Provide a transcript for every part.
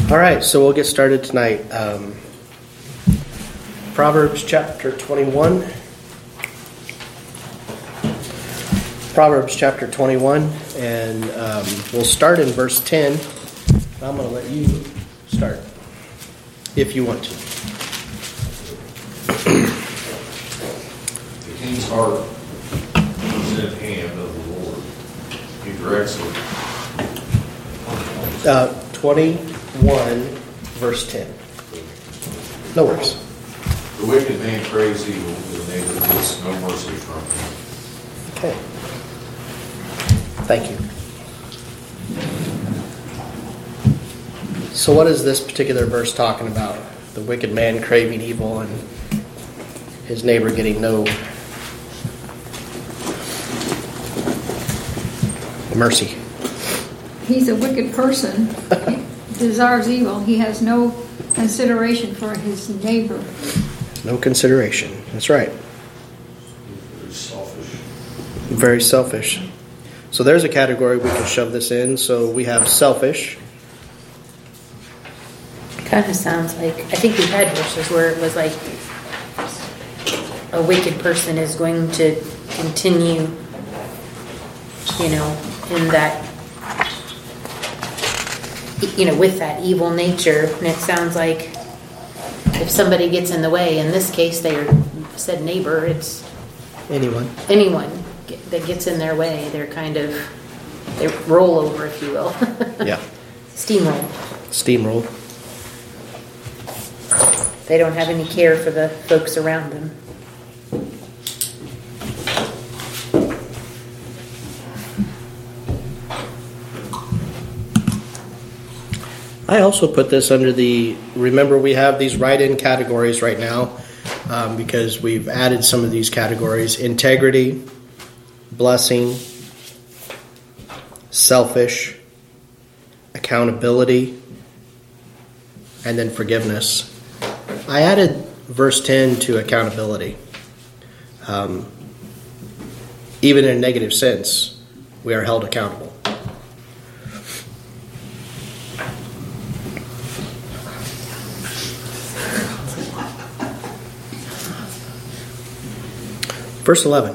All right, so we'll get started tonight. Proverbs chapter 21. Proverbs chapter 21, and we'll start in verse 10. I'm going to let you start, if you want to. The king's heart is in the hand of the Lord. He directs it. 21, verse 10. No worries. The wicked man craves evil, the neighbor gets no mercy from him. Okay. Thank you. So what is this particular verse talking about? The wicked man craving evil and his neighbor getting no mercy. He's a wicked person. He desires evil. He has no consideration for his neighbor. No consideration. That's right. Very selfish. Very selfish. So there's a category we can shove this in. So we have selfish. Kind of sounds like, I think we had verses where it was like a wicked person is going to continue, in that, with that evil nature. And it sounds like if somebody gets in the way, in this case they said neighbor, it's anyone that gets in their way. They roll over, if you will. Yeah. Steamroll. They don't have any care for the folks around them. I also put this under remember we have these write-in categories right now because we've added some of these categories: integrity, blessing, selfish, accountability, and then forgiveness. I added verse 10 to accountability. Even in a negative sense, we are held accountable. Verse 11.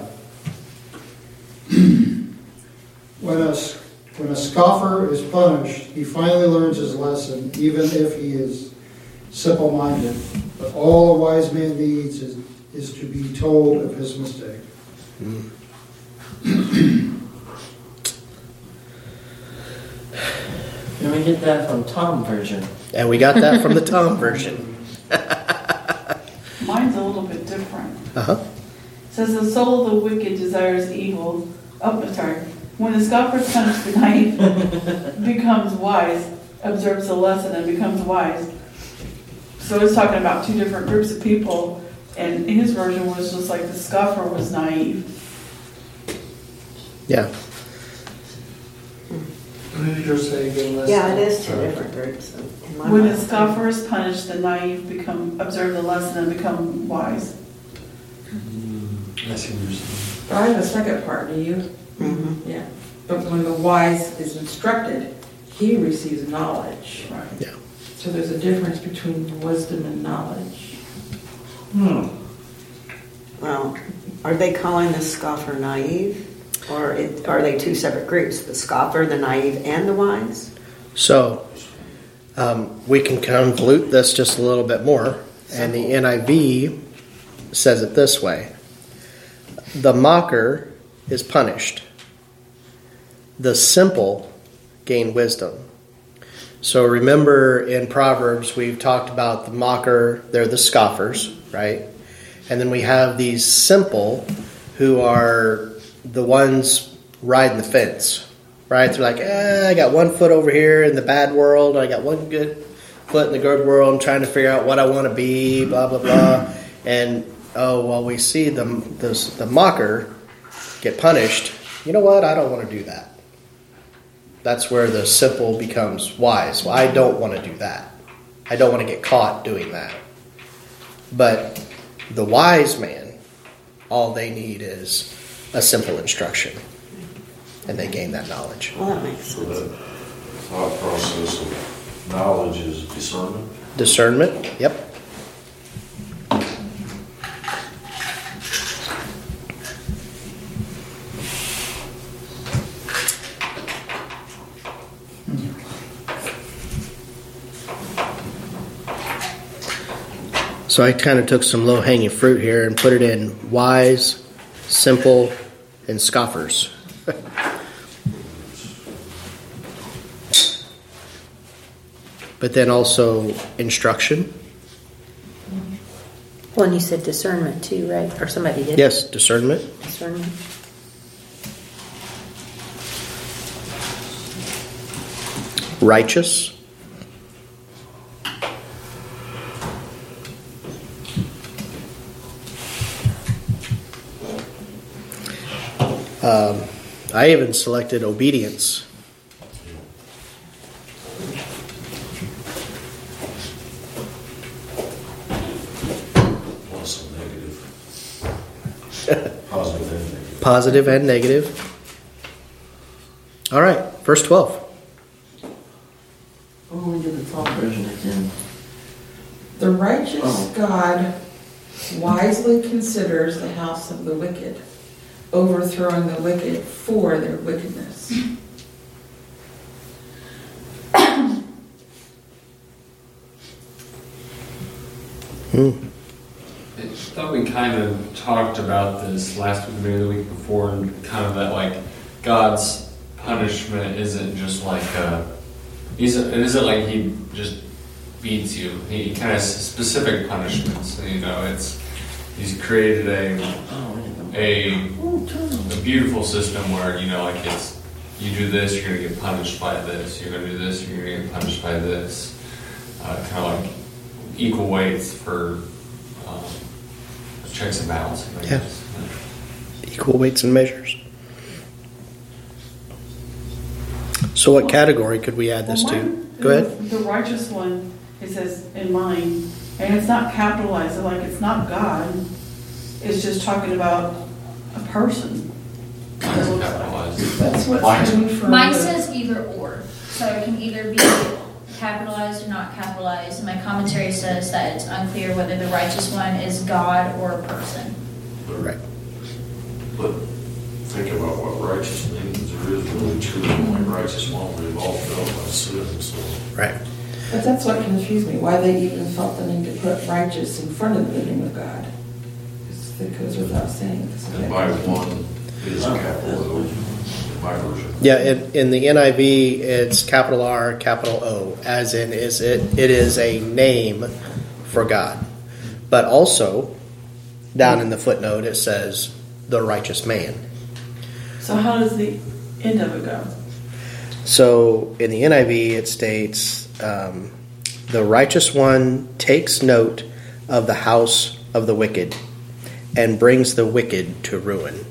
When a scoffer is punished, he finally learns his lesson, even if he is simple-minded. But all a wise man needs is to be told of his mistake. And we get that from Tom version. And we got that from the Tom version. Mine's a little bit different. Uh-huh. It says the soul of the wicked desires evil. When the scoffer is punished, the naive becomes wise, observes the lesson, and becomes wise. So it's talking about two different groups of people, and his version was just like the scoffer was naive. Yeah. What did you say again? Yeah, it is two different groups. When the scoffer is punished, the naive observe the lesson and become wise. I see what you're saying. I have a second part, do you? Mm-hmm. Yeah. But when the wise is instructed, he receives knowledge. Right. Yeah. So there's a difference between wisdom and knowledge. Well, are they calling the scoffer naive? Or are they two separate groups? The scoffer, the naive, and the wise? So, we can convolute this just a little bit more. And the NIV says it this way. The mocker is punished. The simple gain wisdom. So remember in Proverbs we've talked about the mocker, they're the scoffers, right? And then we have these simple who are the ones riding the fence, right? They're like, I got one foot over here in the bad world, I got one good foot in the good world, I'm trying to figure out what I want to be, blah, blah, blah. And we see the mocker get punished. You know what? I don't want to do that. That's where the simple becomes wise. Well, I don't want to do that. I don't want to get caught doing that. But the wise man, all they need is a simple instruction. And they gain that knowledge. Well, that makes sense. So that thought process of Knowledge is discernment. Discernment, yep. So I kind of took some low-hanging fruit here and put it in wise, simple, and scoffers. But then also instruction. Well, and you said discernment too, right? Or somebody did? Yes, discernment. Discernment. Righteous. I even selected obedience. Also negative. Positive and negative. Positive and negative. All right, verse 12. Oh, we did the top version again. The righteous God wisely considers the house of the wicked, overthrowing the wicked for their wickedness. Hmm. I thought we kind of talked about this last week, maybe the week before, and kind of that like God's punishment isn't just like it isn't like He just beats you. He kind of has specific punishments. You know, He's created a beautiful system where, you know, like you do this, you're gonna get punished by this. You're gonna do this, you're gonna get punished by this. Kind of like equal weights for checks and balances. I guess. Equal weights and measures. So what category could we add this to? Go ahead. The righteous one, it says in mine, and it's not capitalized, like it's not God. It's just talking about a person. Mine's capitalized. That's what Mine- I mean for Mine the- says either or, so it can either be capitalized or not capitalized. And my commentary says that it's unclear whether the righteous one is God or a person. Right. But think about what righteous means. There is really truly only righteous one. We've all felt by sin, so. Right. But that's what confused me, why they even felt the need to put righteous in front of the name of God. It goes without saying. And my one is capital O in my version. Yeah, in the NIV, it's capital R, capital O, as in it is a name for God. But also, down in the footnote, it says the righteous man. So how does the end of it go? So in the NIV, it states, the righteous one takes note of the house of the wicked and brings the wicked to ruin.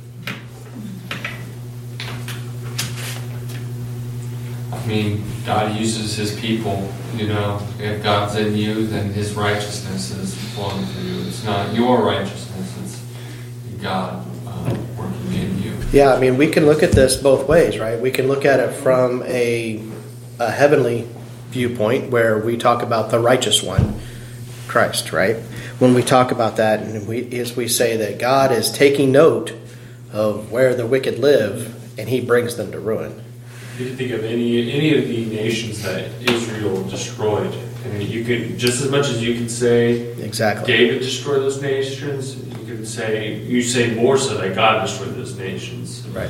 I mean, God uses His people. You know, if God's in you, then His righteousness is flowing through you. It's not your righteousness; it's God working in you. Yeah, I mean, we can look at this both ways, right? We can look at it from a heavenly viewpoint where we talk about the righteous one, Christ, right? When we talk about that, and we say that God is taking note of where the wicked live, and He brings them to ruin. You can think of any of the nations that Israel destroyed. I mean, you could, just as much as you can say Exactly. David destroyed those nations, you say more so that God destroyed those nations. Right.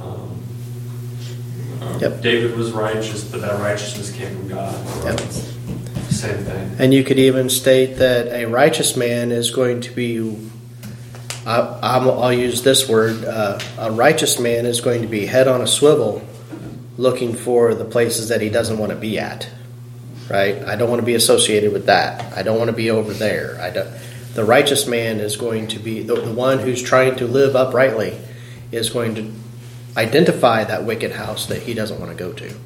Yep. David was righteous, but that righteousness came from God. Yep. Same thing. And you could even state that a righteous man is going to be, I'll use this word, a righteous man is going to be head on a swivel looking for the places that he doesn't want to be at, right? I don't want to be associated with that. I don't want to be over there. The righteous man is going to be, the one who's trying to live uprightly is going to identify that wicked house that he doesn't want to go to.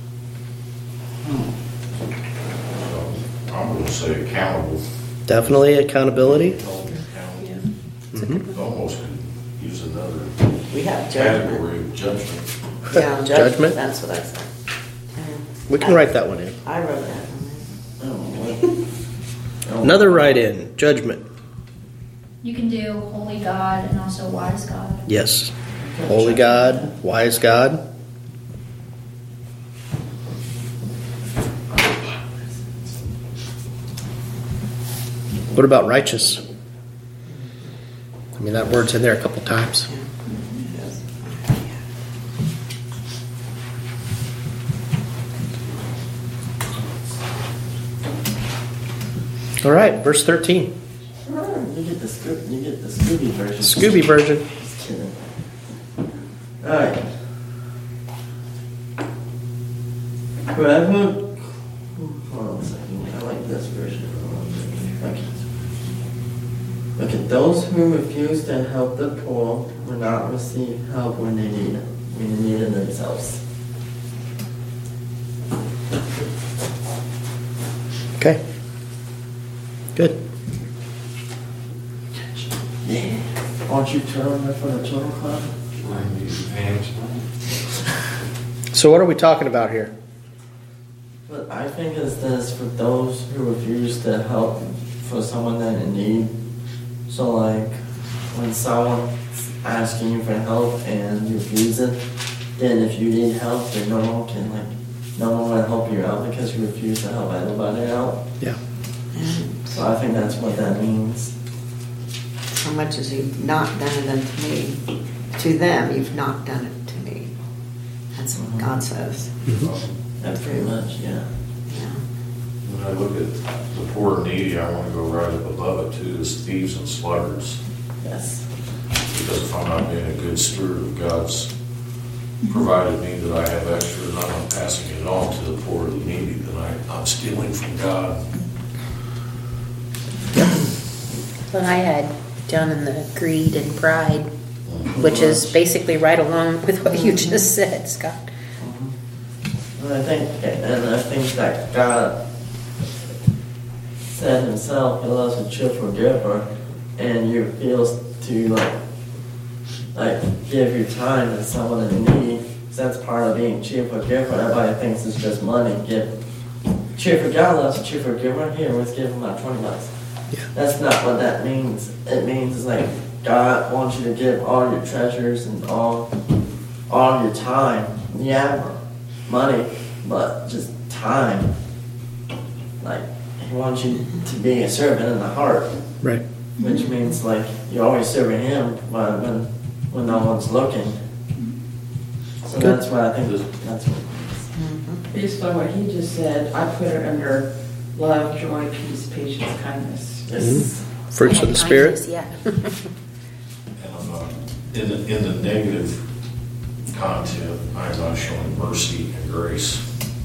I'm going to say accountable. Definitely accountability. Mm-hmm. Almost could use another We have judgment. category of judgment. Yeah, Judgment. That's what I said. We can write that one in. I wrote that one. Another write-in, judgment. You can do holy God and also wise God. Yes. Holy God, wise God. What about righteous? I mean, that word's in there a couple times. All right, verse 13. You get the Scooby version. Scooby version. Just kidding. Alright. Whoever. Hold on a second. I like this version. Okay, those who refuse to help the poor will not receive help when they need it, when they need it themselves. Okay. Good. Yeah. Aren't you turning there for the Total Club? So what are we talking about here? But I think it's this for those who refuse to help for someone that in need. So like when someone's asking you for help and you refuse it, then if you need help, then no one will help you out because you refuse to help anybody out. Yeah. So I think that's what that means. So much as you've not done it unto me, to them you've not done it to me. That's what God says. That's pretty much, yeah. When I look at the poor and needy, I want to go right up above it too, is thieves and sluggards. Yes. Because if I'm not being a good steward of God's provided me that I have extra and I'm not passing it on to the poor and the needy, then I'm stealing from God. What I had down in the greed and pride, which is basically right along with what you just said, Scott. And I think that God said himself he loves a cheerful giver, and you feel to like give your time to someone in need. So that's part of being cheerful giver. Everybody thinks it's just money. Cheerful God loves a cheerful giver. Here, let's give him about $20. Yeah. That's not what that means. It means it's like God wants you to give all your treasures and all your time. Yeah, money, but just time. Like he wants you to be a servant in the heart. Right. Which means like you're always serving him when no one's looking. So Good. that's why I think that's what it Based on what he just said, I put it under love, joy, peace, patience, kindness. is. Fruits of the Spirit. Kindness, yeah. And I'm not, in the negative content, I'm not showing mercy and grace.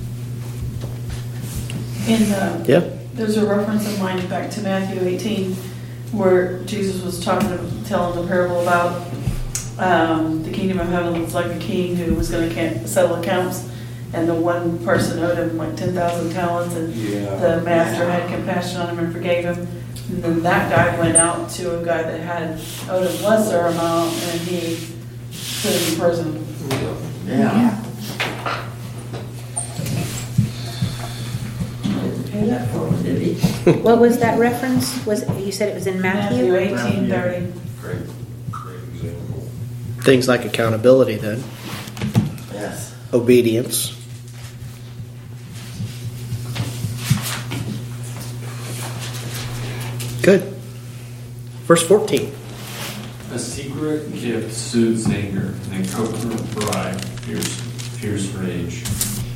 There's a reference in mine back to Matthew 18 where Jesus was telling the parable about the kingdom of heaven was like a king who was going to settle accounts, and the one person owed him like 10,000 talents, and the master had compassion on him and forgave him. And then that guy went out to a guy that had owed a lesser amount, and he put him in prison. Yeah. Didn't pay that forward, did he? What was that reference? You said it was in Matthew? Matthew 18:30. Great example. Things like accountability then. Yes. Obedience. Good. Verse 14. A secret gift soothes anger, and a covert bribe fierce rage.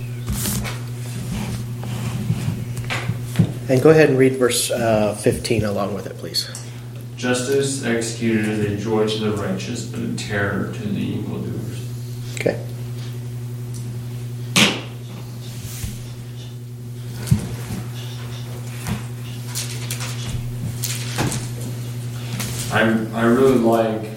And go ahead and read verse 15 along with it, please. Justice executed is a joy to the righteous, but a terror to the evildoers. Okay. I really like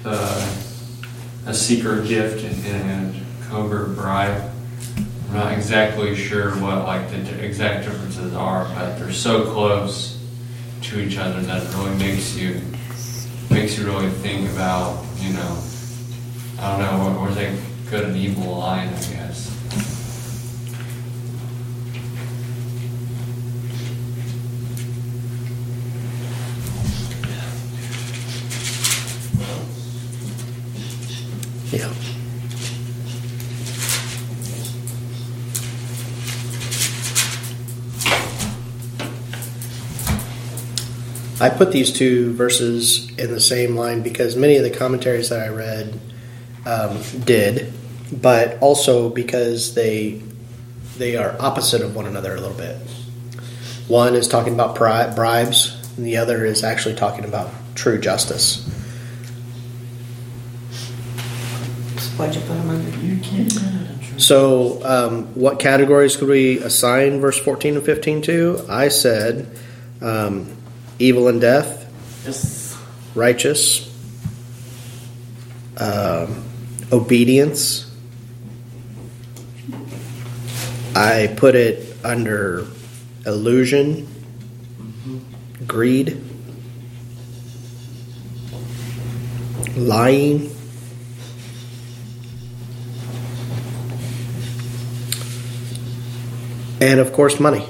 a secret gift and covert bribe. I'm not exactly sure what like the exact differences are, but they're so close to each other that it really makes you really think about, I don't know, where they good and evil line, I guess. I put these two verses in the same line because many of the commentaries that I read did, but also because they are opposite of one another a little bit. One is talking about bribes, and the other is actually talking about true justice. Why'd you put them under? You can't. So, what categories could we assign verse 14 and 15 to? I said evil and death, Yes. righteous, obedience. I put it under illusion, greed, lying, and of course money.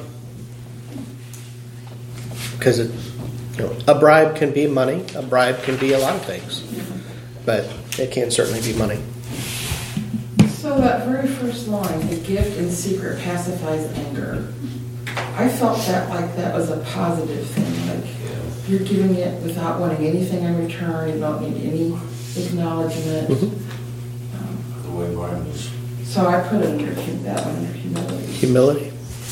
Because a bribe can be money, a bribe can be a lot of things, but it can certainly be money. So that very first line, the gift in secret pacifies anger. I felt that was a positive thing. Like you're giving it without wanting anything in return. You don't need any acknowledgement. The way mine is. So I put it under that one under humility. Humility.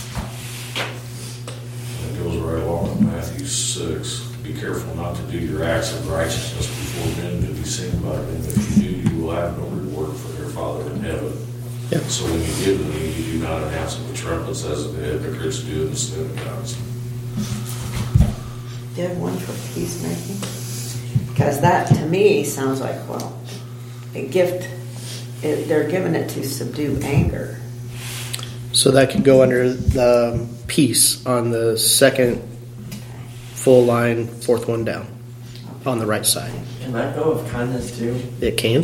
It goes right along with Matthew 6. Be careful not to do your acts of righteousness before men to be seen by them. If you do, you will have no reward for their Father in heaven. Yeah. So when you give to me, you do not announce it with trumpets as the hypocrites do in the synagogues. Do you have one for peacemaking? Because that, to me, sounds like, well, a gift, they're giving it to subdue anger. So that could go under the peace on the second full line, fourth one down, on the right side. Can that go with kindness too? It can.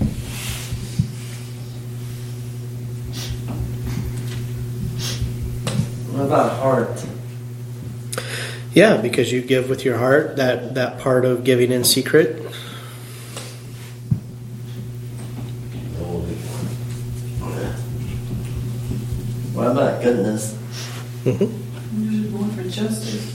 What about heart? Yeah, because you give with your heart, that part of giving in secret. What about goodness? Mm-hmm. Usually going for justice.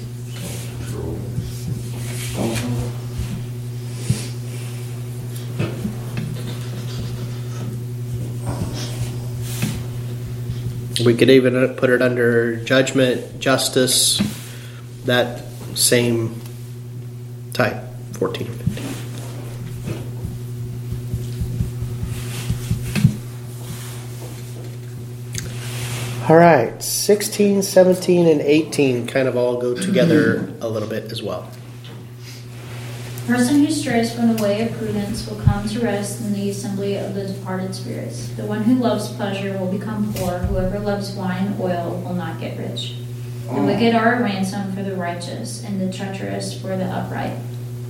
We could even put it under judgment, justice, that same type, 14 and 15. All right, 16, 17, and 18 kind of all go together a little bit as well. The person who strays from the way of prudence will come to rest in the assembly of the departed spirits. The one who loves pleasure will become poor. Whoever loves wine and oil will not get rich. The wicked are a ransom for the righteous, and the treacherous for the upright.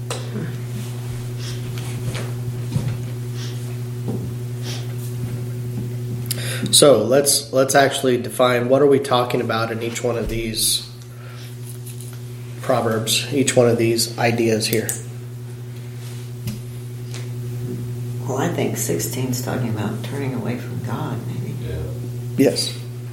So let's actually define what are we talking about in each one of these proverbs, each one of these ideas here. Well, I think 16 is talking about turning away from God, maybe. Yeah. Yes.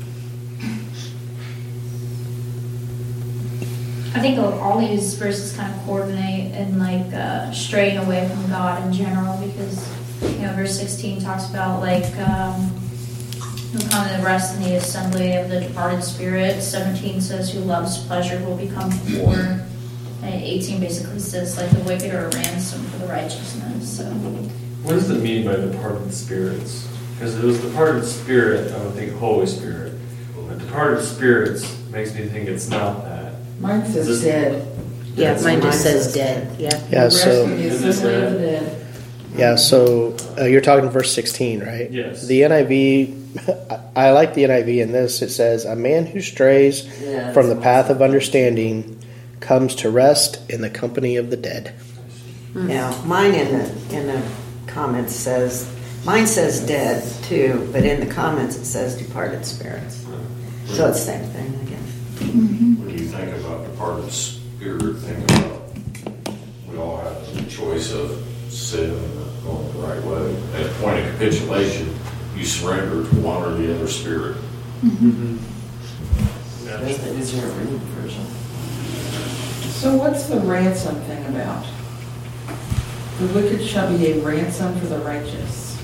I think all these verses kind of coordinate and like straying away from God in general, because verse 16 talks about like who come to rest in the assembly of the departed spirits. 17 says who loves pleasure will become poor. And 18 basically says like the wicked are a ransom for the righteousness. So. What does it mean by departed spirits? Because it was departed spirit, I would think Holy Spirit. But departed spirits makes me think it's not that. Mine says dead. Yeah, mine just says dead. Yeah. Yeah. So. Rest in the assembly of the dead. Yeah. So you're talking verse 16, right? Yes. The NIV. I like the NIV in this. It says, "A man who strays from the path of understanding comes to rest in the company of the dead." Now, mine in the comments says, mine says dead too, but in the comments it says departed spirits. So it's the same thing again. When you think about departed spirit, think about we all have the choice of sin and going the right way. At a point of capitulation, you surrender to one or the other spirit. That's the easier reading version. So what's the ransom thing about? The wicked shall be a ransom for the righteous.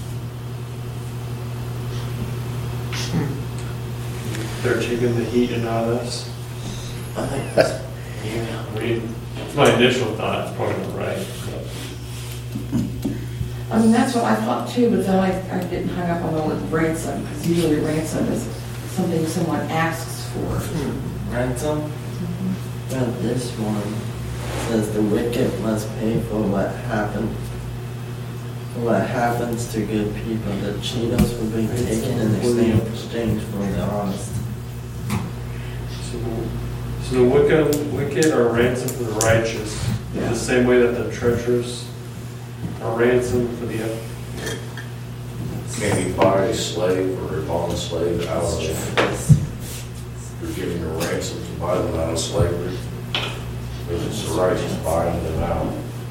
They're taking the heat and not us. I think that's, I mean, it's my initial thought. It's probably not right. I mean, that's what I thought too, but then I getting hung up on the word ransom, because usually ransom is something someone asks for. ransom. Well, this one says the wicked must pay for what happened. What happens to good people? The Cheetos will be taken in exchange for the honest. So the wicked are ransom for the righteous. Yeah. The same way that the treacherous are ransom for the other. Can you buy a slave or a bond slave out of, you're giving a ransom to buy them out of slavery? If it's the righteous buying them out.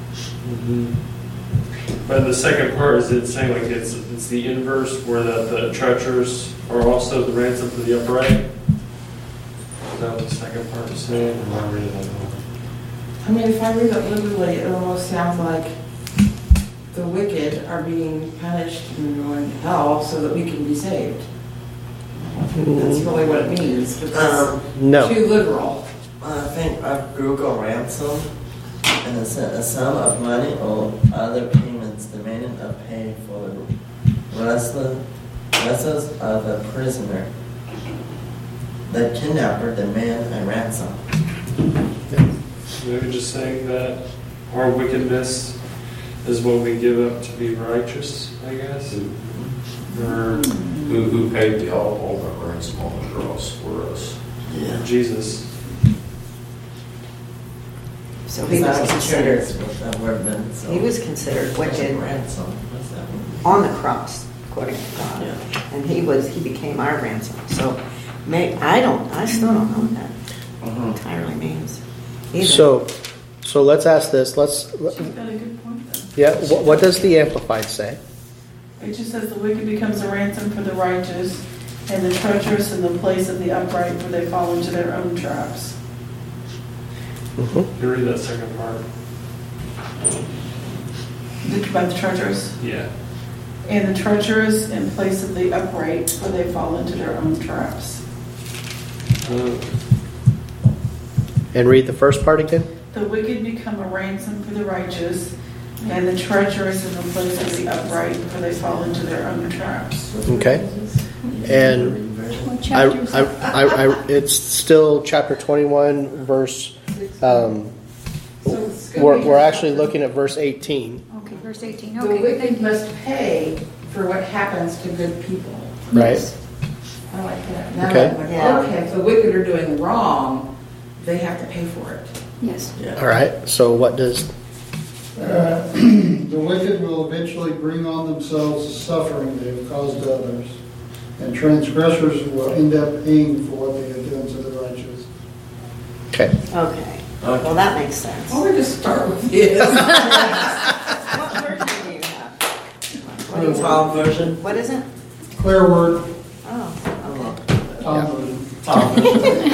But the second part is it saying like it's the inverse where the treacherous are also the ransom for the upright? Is that what the second part is saying? Or am I reading that wrong? I mean, if I read it literally, it almost sounds like the wicked are being punished and going to hell so that we can be saved. That's really what it means, but that's No. too literal. I think of Google ransom and a sum of money or other payments demanding a pay for the restless of a prisoner. The kidnapper demand a ransom. Maybe just saying that our wickedness is what we give up to be righteous, I guess. Or Who paid the ultimate ransom on the cross for us? Yeah. Jesus. So he was considered, What that word meant, so. he was considered wicked Ransom. What's that mean? on the cross, according to God. Yeah. And he became our ransom. So I still don't know what that entirely means. either. So let's ask this. She's got a good point then. Yeah, what does the Amplified say? It just says the wicked becomes a ransom for the righteous, and the treacherous in the place of the upright, for they fall into their own traps. You read that second part. About the treacherous. Yeah. And the treacherous in place of the upright, for they fall into their own traps. And read the first part again. The wicked become a ransom for the righteous, and the treacherous in the place of the upright, for they fall into their own traps. Okay. And What chapter is that? it's still chapter 21, verse. We're actually looking at verse 18, Okay, verse 18. The Okay, wicked thank you. must pay for what happens to good people. right? I like that. Now Okay. I'm like, Yeah. okay, if the wicked are doing wrong, they have to pay for it. Yes. Yeah. All right. So what does? The wicked will eventually bring on themselves the suffering they have caused to others, and transgressors will end up paying for what they have done to the righteous. Okay. Okay. Well, that makes sense. Why don't we just start with this? What version do you have? What do you Tom version. What is it? Clear word, Oh, Tom version. Tom version.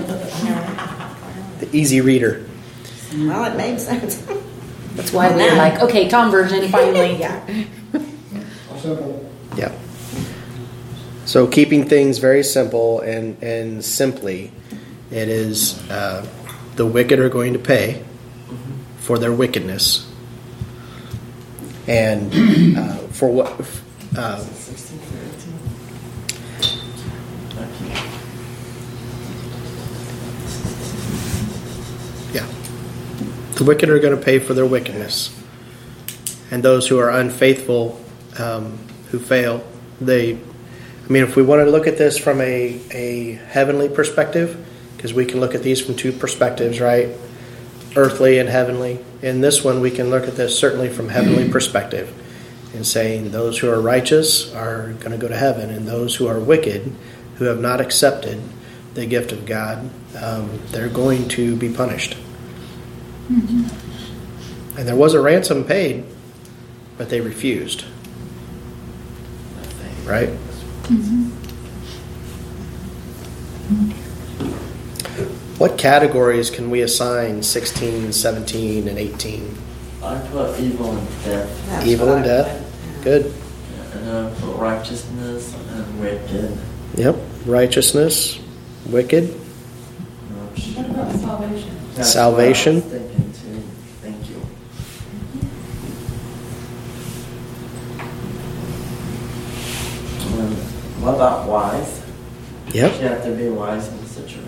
The easy reader. okay. Well, it made sense. That's why we're like, okay, Tom version, finally. Yeah. Simple. Yeah. So keeping things very simple and simply, it is the wicked are going to pay for their wickedness, and for what? 16, 13. Yeah, the wicked are going to pay for their wickedness, and those who are unfaithful, who fail, they. I mean, if we wanted to look at this from a heavenly perspective, because we can look at these from two perspectives, right? Earthly and heavenly. In this one, we can look at this certainly from heavenly perspective, and saying those who are righteous are going to go to heaven, and those who are wicked, who have not accepted the gift of God, they're going to be punished. And there was a ransom paid, but they refused. Right? What categories can we assign 16, 17, and 18? I put evil and death. That's Evil what and I death. put. Good. And then I put righteousness and wicked. Yep. Righteousness, wicked, What about salvation? That's Salvation. what I was thinking too. Thank you. What about wise? Yep. You have to be wise in the situation.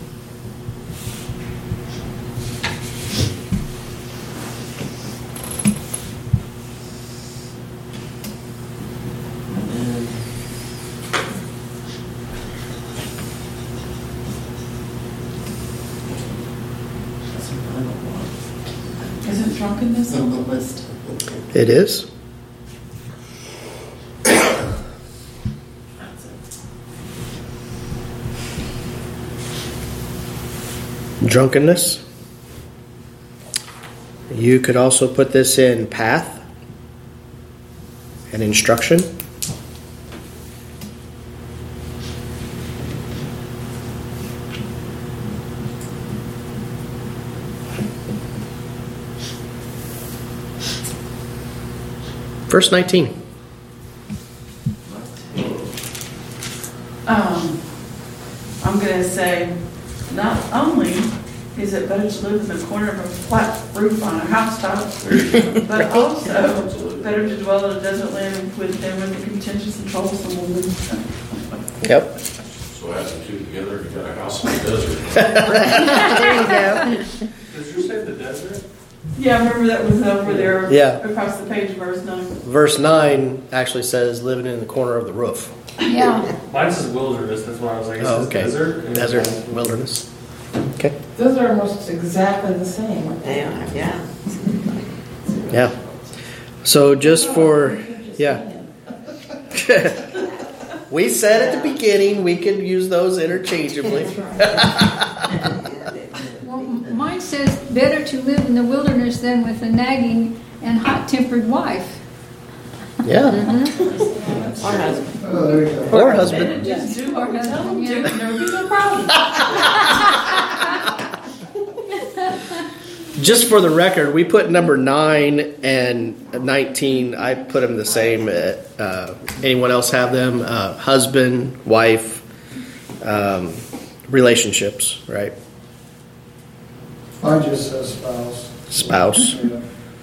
And then that's another one. Isn't drunkenness on the list? It is. That's it. Drunkenness. You could also put this in path and instruction. Verse 19. I'm gonna say, not only is it better to live in the corner of a flat roof on a housetop, but also better to dwell in a desert land with them with the contentious and troublesome woman. Yep. So add the two together, you got a house in the desert. There you go. Did you say the desert? Yeah, I remember that was over there. Yeah. Across the page, verse 9. Verse 9 actually says living in the corner of the roof. Yeah. Mine says wilderness. That's why I was like, it Oh, says okay. desert. and Desert, it's- wilderness. Okay. Those are almost exactly the same. They are, yeah. Yeah. So just for, yeah. We said at the beginning we could use those interchangeably. Well, mine says better to live in the wilderness than with a nagging and hot-tempered wife. Yeah. Or husband. Oh, there you go. Or husband. Just do what we tell them to, Yeah. and there'll be no problem. Just for the record, we put number 9 and 19. I put them the same. Anyone else have them? Husband, wife, relationships, right? Mine just says spouse. Spouse. Yeah.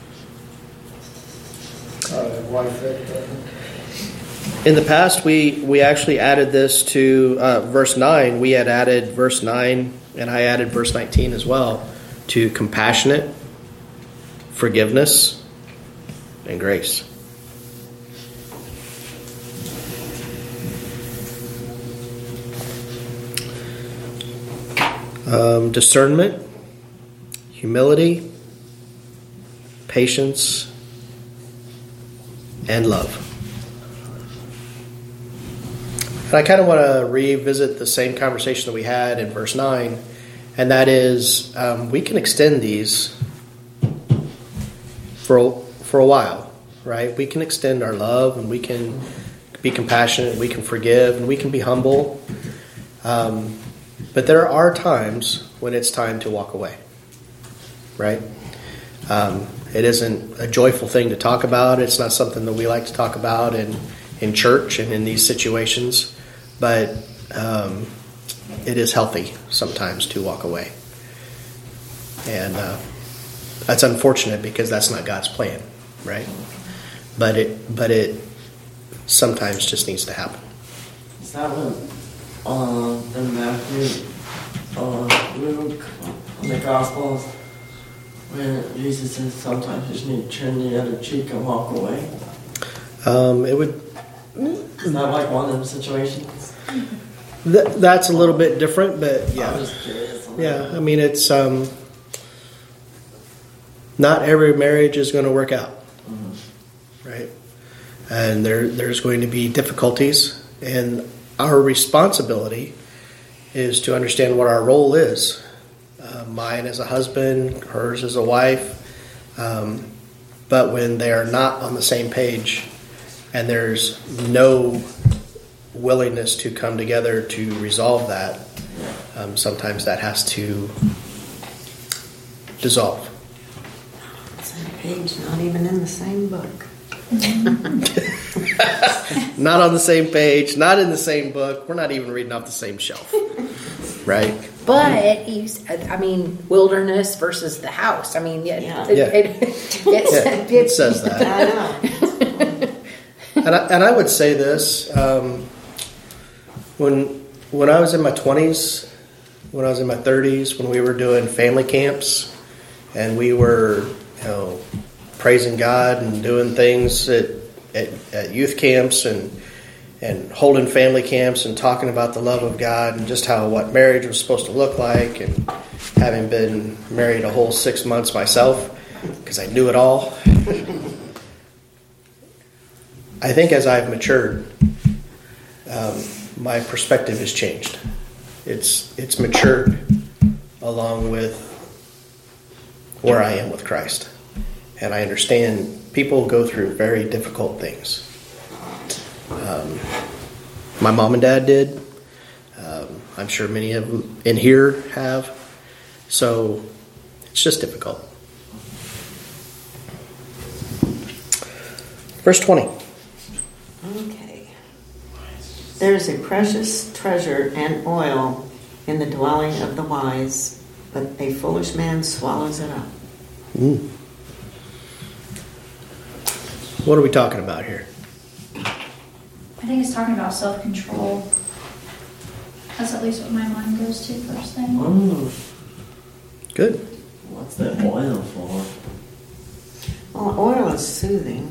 Wife. In the past, we actually added this to verse 9. We had added verse 9, and I added verse 19 as well, to compassionate, forgiveness, and grace. Discernment, humility, patience, and love. And I kind of want to revisit the same conversation that we had in verse 9, and that is we can extend these for a while, right? We can extend our love, and we can be compassionate, we can forgive, and we can be humble. But there are times when it's time to walk away, right? It isn't a joyful thing to talk about. It's not something that we like to talk about in church and in these situations. But it is healthy sometimes to walk away. And that's unfortunate because that's not God's plan, right? But it sometimes just needs to happen. Is that what in Matthew, Luke, in the Gospels, when Jesus says sometimes you just need to turn the other cheek and walk away? It would. Is that like one of them situations? That's a little bit different, but yeah. I was curious. Yeah, I mean, it's not every marriage is going to work out, right? And there's going to be difficulties, and our responsibility is to understand what our role is. Mine as a husband, hers as a wife. But when they are not on the same page, and there's no willingness to come together to resolve that, sometimes that has to dissolve. Same page, not even in the same book. Not on the same page, not in the same book. We're not even reading off the same shelf, right? But wilderness versus the house. I mean, It says that. I know. And I would say this, when I was in my 20s, when I was in my 30s, when we were doing family camps, and we were, praising God and doing things at youth camps and holding family camps and talking about the love of God and just what marriage was supposed to look like, and having been married a whole 6 months myself because I knew it all. I think as I've matured, my perspective has changed. It's matured along with where I am with Christ. And I understand people go through very difficult things. My mom and dad did. I'm sure many of them in here have. So it's just difficult. Verse 20. Okay. There is a precious treasure and oil in the dwelling of the wise, but a foolish man swallows it up. What are we talking about here? I think it's talking about self-control. That's at least what my mind goes to first thing. Oh, Good. what's that oil for? Well, oil is soothing.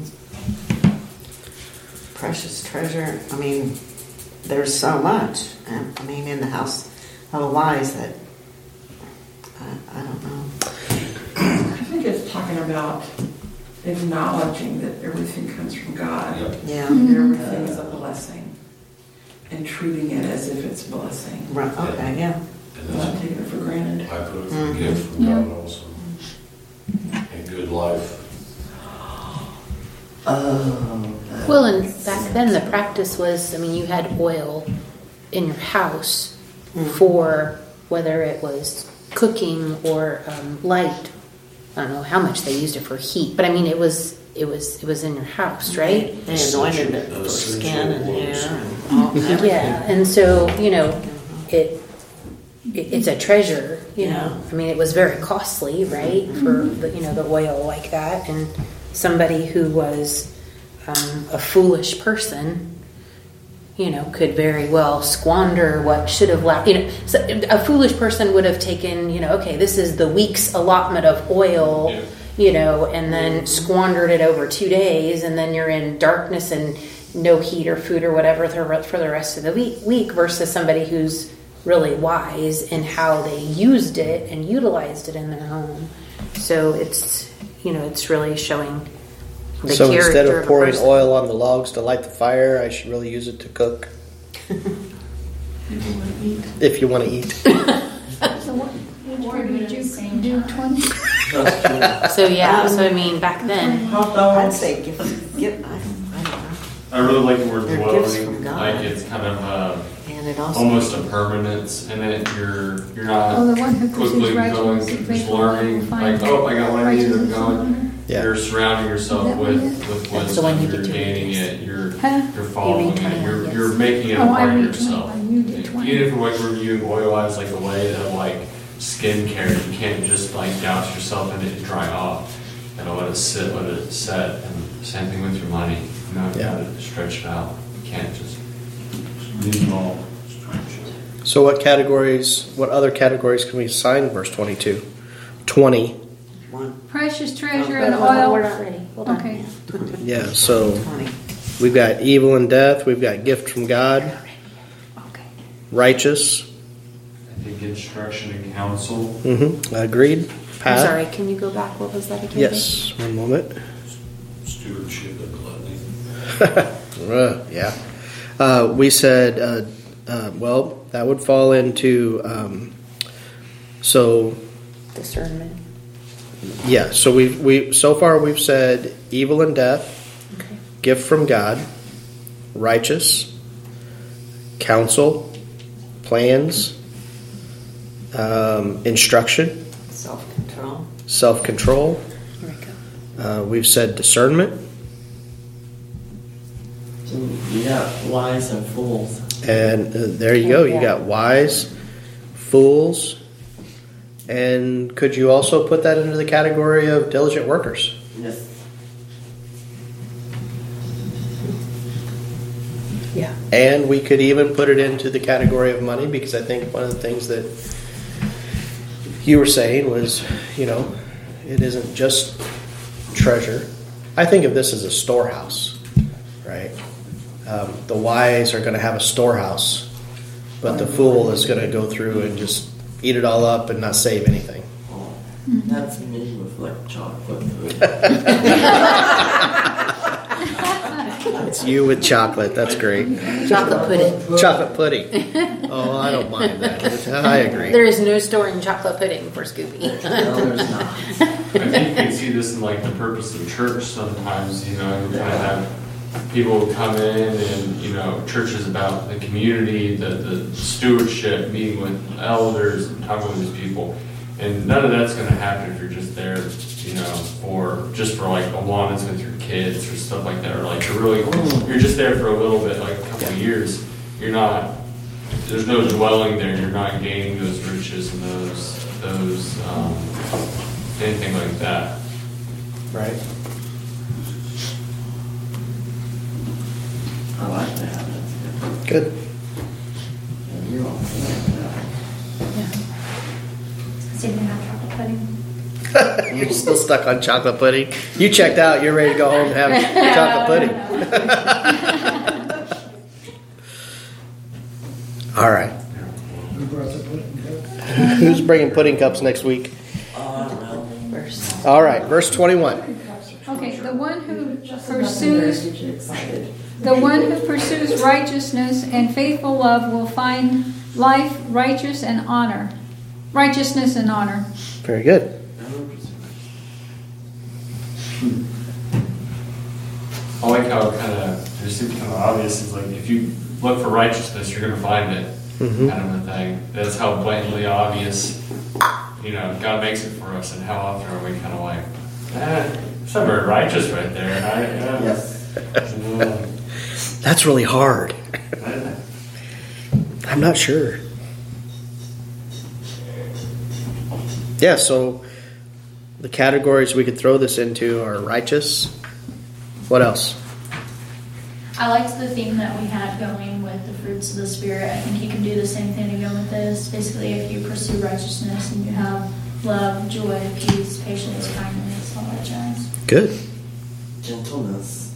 Precious treasure. I mean, there's so much. In the house of the wise that I don't know. I think it's talking about acknowledging that everything comes from God. Yeah. And everything is a blessing. And treating it as if it's a blessing. Right. Okay. Yeah. Not taking it for granted. I put it from gift from God also. And good life. Well, and back then the practice was, you had oil in your house for whether it was cooking or light. I don't know how much they used it for heat, but it was in your house, right? They anointed it for skin and hair and all that. Yeah, and so it's a treasure. Yeah. It was very costly, right, for the oil like that, and somebody who was a foolish person, could very well squander what should have left. So a foolish person would have taken, okay, this is the week's allotment of oil, and then squandered it over 2 days, and then you're in darkness and no heat or food or whatever for the rest of the week versus somebody who's really wise in how they used it and utilized it in their home. So it's really showing the So character instead of of a pouring person. oil on the logs to light the fire, I should really use it to cook. If you want to eat. So where did you do 20? So back then, I'd say give. I don't know. I really like the word They're gifts dwelling. from God. Like it's kind of And it also almost a permanence in it. You're not Oh, the one who quickly pursues going, righteousness is just faithful, learning. will find Like, I got what I need. I'm righteousness going. Yeah. You're surrounding yourself Is that with That's the one wisdom. you You're get to gaining read. it. You're Huh? following You read it. 21, yes. You're making it a Oh, I part of read yourself. 21. You did 20. Even if we're reviewing oil as like a way of skincare, you can't just douse yourself in it and dry off. You gotta let it sit, let it set. And same thing with your money. You gotta stretch it out. You can't just leave it all. So what other categories can we assign verse 22? 20. one. Precious treasure But and we're oil. not ready. Hold on. Okay. Yeah, so 20. we've got evil and death. We've got gift from God. Okay. Righteous. I think instruction and counsel. Agreed. I'm Path. sorry, can you go back? What was that again? Yes, one moment. Stewardship and gluttony. Yeah. We said, that would fall into, Discernment. yeah, so so far we've said evil and death, Okay. gift from God, righteous, counsel, plans, instruction, Self-control. self-control. Here we go. We've said discernment, So you got wise and fools. and there you go. You Yeah. got wise, fools, and could you also put that into the category of diligent workers? Yes. Yeah. And we could even put it into the category of money, because I think one of the things that you were saying was, it isn't just treasure. I think of this as a storehouse, right? The wise are going to have a storehouse, but the fool is going to go through and just eat it all up and not save anything. Oh, that's me with like chocolate food. It's you with chocolate. That's great. Chocolate pudding. Chocolate pudding. Oh, I don't mind that. I agree. There is no storing chocolate pudding for Scooby. No, there's not. I think you can see this in like the purpose of church sometimes, you kind of have people come in and, church is about the community, the stewardship, meeting with elders and talking with these people. And none of that's going to happen if you're just there, or just for like Awanas with your kids or stuff like that. Or like you're just there for a little bit, like a couple of years. There's no dwelling there. You're not gaining those riches and those anything like that. Right. I like that. That's Good. good. You don't think that. So you can have chocolate pudding. You're still stuck on chocolate pudding. You checked out. You're ready to go home and have chocolate pudding. All right. Who brought the pudding cup? Who's bringing pudding cups next week? Verse. All right, verse 21. Okay, the one who Just nothing there pursues gets you excited. the one who pursues righteousness and faithful love will find life, righteousness and honor. Very good. I like how it seems kind of obvious. It's like if you look for righteousness, you're going to find it, Mhm. kind of a thing. That's how blatantly obvious, God makes it for us. And how often are we kind of like, some are righteous right there. Yes. That's really hard. I'm not sure. Yeah, so the categories we could throw this into are righteous. What else? I liked the theme that we had going with the fruits of the Spirit. I think you can do the same thing again with this. Basically, if you pursue righteousness and you have love, joy, peace, patience, kindness, all that jazz. Good. Gentleness.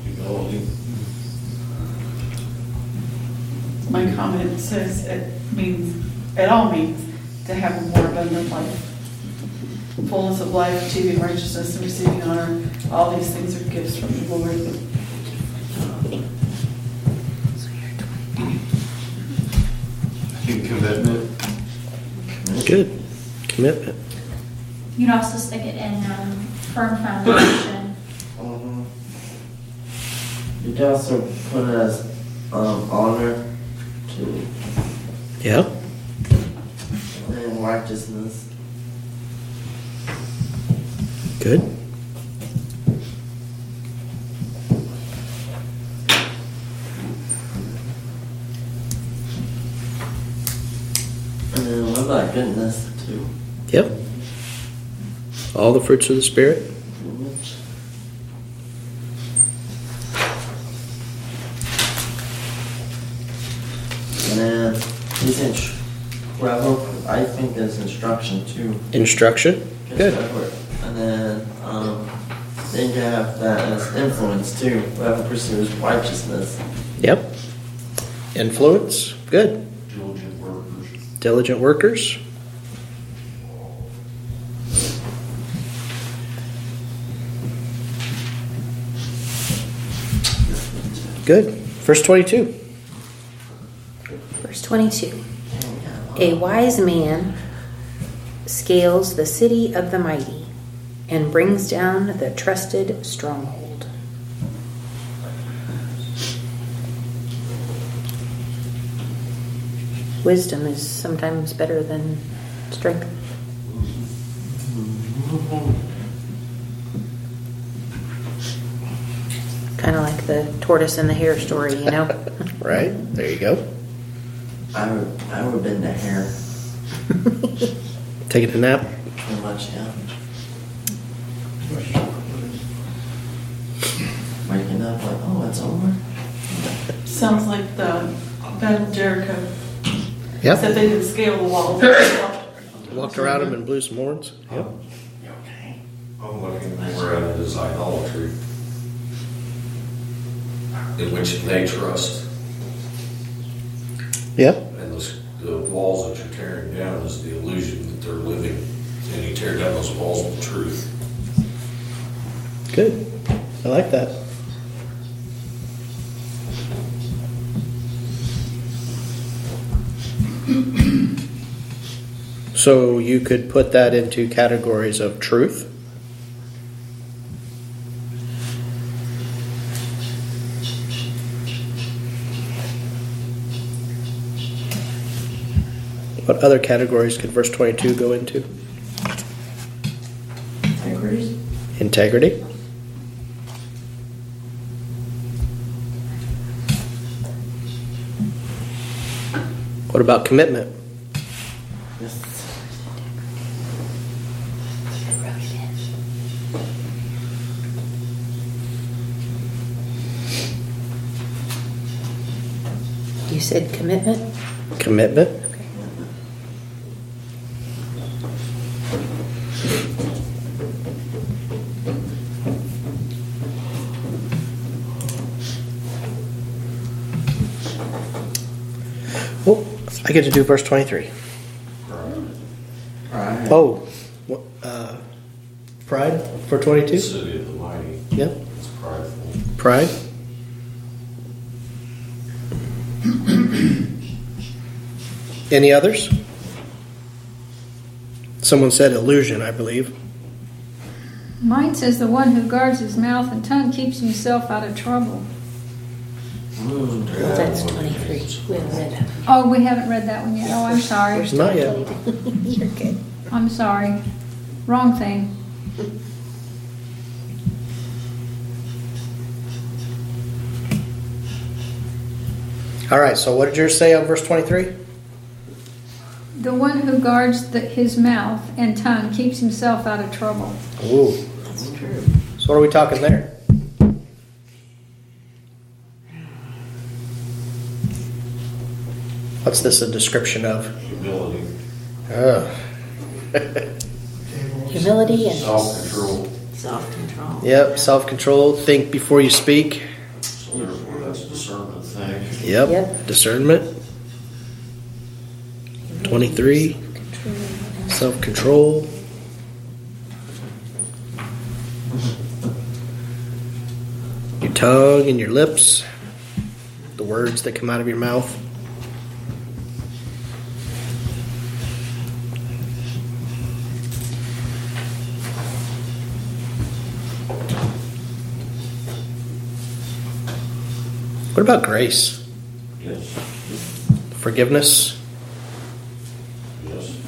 My comment says it all means to have a more abundant life. Fullness of life, achieving righteousness, and receiving honor. All these things are gifts from the Lord. I think commitment. Good. Commitment. You can also stick it in firm foundation. Mm-hmm. You can also put it as honor to Yeah. and righteousness. Good. And then what about goodness too? Yep. All the fruits of the Spirit. And then he's in travel. I think there's instruction too. Instruction. Good. And then you have that as influence too. Whoever pursues righteousness. Yep. Influence. Good. Diligent workers. Diligent workers. Good. Verse 22. Verse 22. A wise man scales the city of the mighty and brings down the trusted stronghold. wisdom is sometimes better than strength. Kind of like the tortoise and the hare story, you know? Right? There you go. I would have been the hare. Taking a nap. Pretty much, yeah. Waking up like, oh, it's over? Sounds like the Battle of Jericho. Yep. Except they didn't scale the walls. Walked around him and blew some horns. Yep. Okay. I'm looking more at it as idolatry, in which they trust. Yep. And the walls that you're tearing down is the illusion that they're living. And you tear down those walls with truth. Good. I like that. So you could put that into categories of truth. What other categories could verse 22 go into? Integrity? Integrity. What about commitment? Yes. You said commitment? Commitment. Okay. Oh, I get to do verse 23. Right. Oh, pride for The 22? city of the mighty. Yep. It's prideful. Pride. Any others? Someone said illusion, I believe. Mine says the one who guards his mouth and tongue keeps himself out of trouble. That's 23. We haven't read that. Oh, we haven't read that one yet. Oh, I'm sorry. We're still Not yet. on 22. You're good. I'm sorry. Wrong thing. All right, so what did yours say on verse 23? The one who guards his mouth and tongue keeps himself out of trouble. Ooh. That's true. So what are we talking there? What's this a description of? Humility. Oh. Humility and Self-control. Self-control. Yep, self-control. Think before you speak. So therefore, that's a discernment thing. Yep. Yep. Discernment. 23. Self-control. Your tongue and your lips. The words that come out of your mouth. What about grace? Yes. Forgiveness? Yes.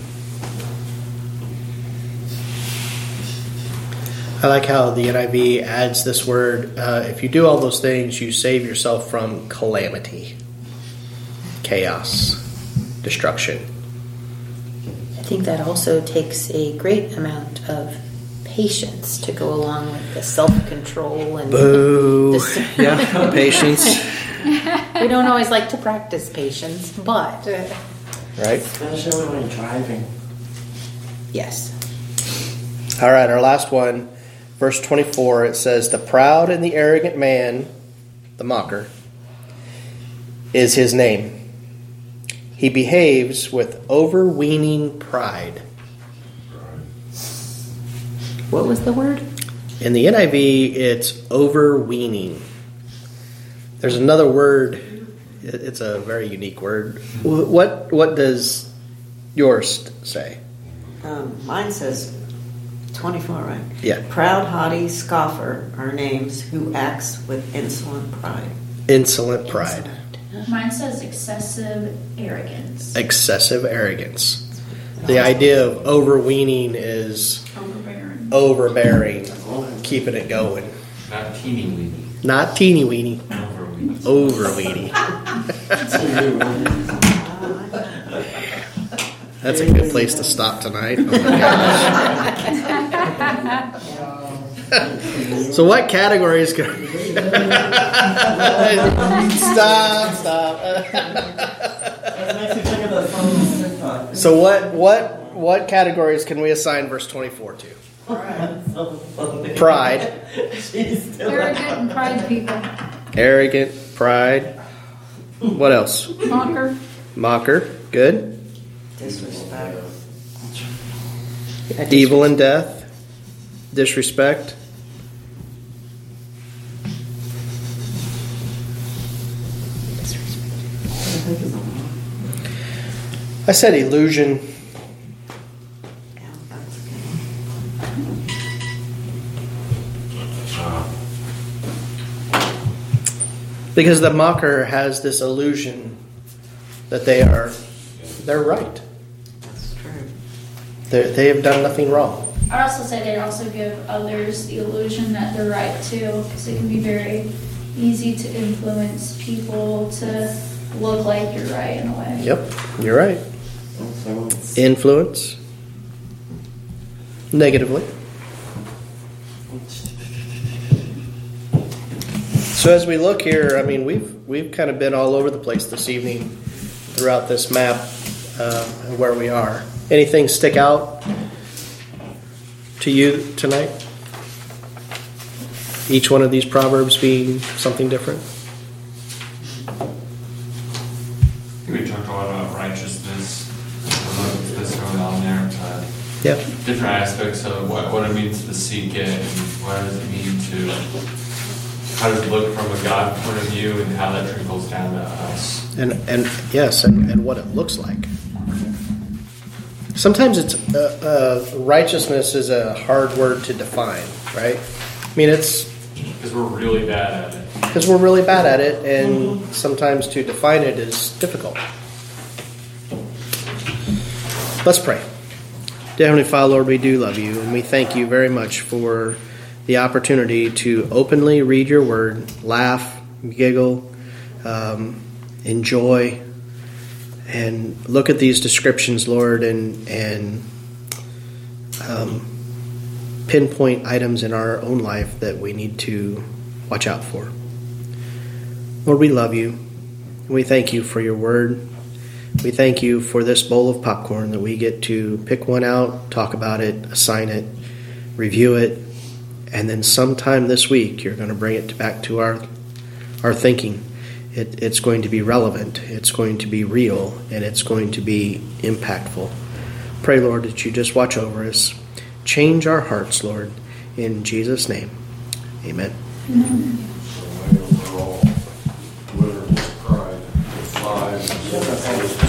I like how the NIV adds this word. If you do all those things, you save yourself from calamity, chaos, destruction. I think that also takes a great amount of patience to go along with the self-control and Boo. Yeah, patience. We don't always like to practice patience, but Right? Especially when you're driving. yes. All right, our last one, verse 24, it says, "The proud and the arrogant man, the mocker, is his name. He behaves with overweening pride." What was the word? In the NIV, it's overweening. There's another word. It's a very unique word. What does yours say? Mine says 24, right? Yeah. Proud, haughty, scoffer are names who acts with insolent pride. Insolent pride. Insolent. Mine says excessive arrogance. Excessive arrogance. The idea of overweening is overbearing, keeping it going. Not teeny weeny. Not teeny weeny. Overweeny. That's a good place to stop tonight. Oh my gosh. So what categories can... Stop. So what categories can we assign verse 24 to? Pride. Arrogant and pride people. Arrogant, pride. What else? Mocker. Good. Disrespect. Evil and death. Disrespect. I said illusion. Because the mocker has this illusion that they're right. That's true. They have done nothing wrong. I'd also say they also give others the illusion that they're right too, because it can be very easy to influence people to look like you're right in a way. Yep, you're right. Influence. Negatively. So as we look here, I mean, we've kind of been all over the place this evening throughout this map and where we are. Anything stick out to you tonight? Each one of these proverbs being something different? We talked a lot about righteousness. What's necessarily on there. Yeah. Different aspects of what it means to seek it, and what does it mean to, how does it look from a God point of view, and how that trickles down to us. And yes, and what it looks like. Sometimes it's righteousness is a hard word to define, right? I mean, it's because we're really bad at it. And sometimes to define it is difficult. Let's pray. Dear Heavenly Father, Lord, we do love you, and we thank you very much for the opportunity to openly read your word, laugh, giggle, enjoy, and look at these descriptions, Lord, and pinpoint items in our own life that we need to watch out for. Lord, we love you. We thank you for your word. We thank you for this bowl of popcorn that we get to pick one out, talk about it, assign it, review it, and then sometime this week you're going to bring it back to our thinking. It's going to be relevant, it's going to be real, and it's going to be impactful. Pray, Lord, that you just watch over us. Change our hearts, Lord, in Jesus' name. Amen. Amen. Overall, whether it's pride, 5,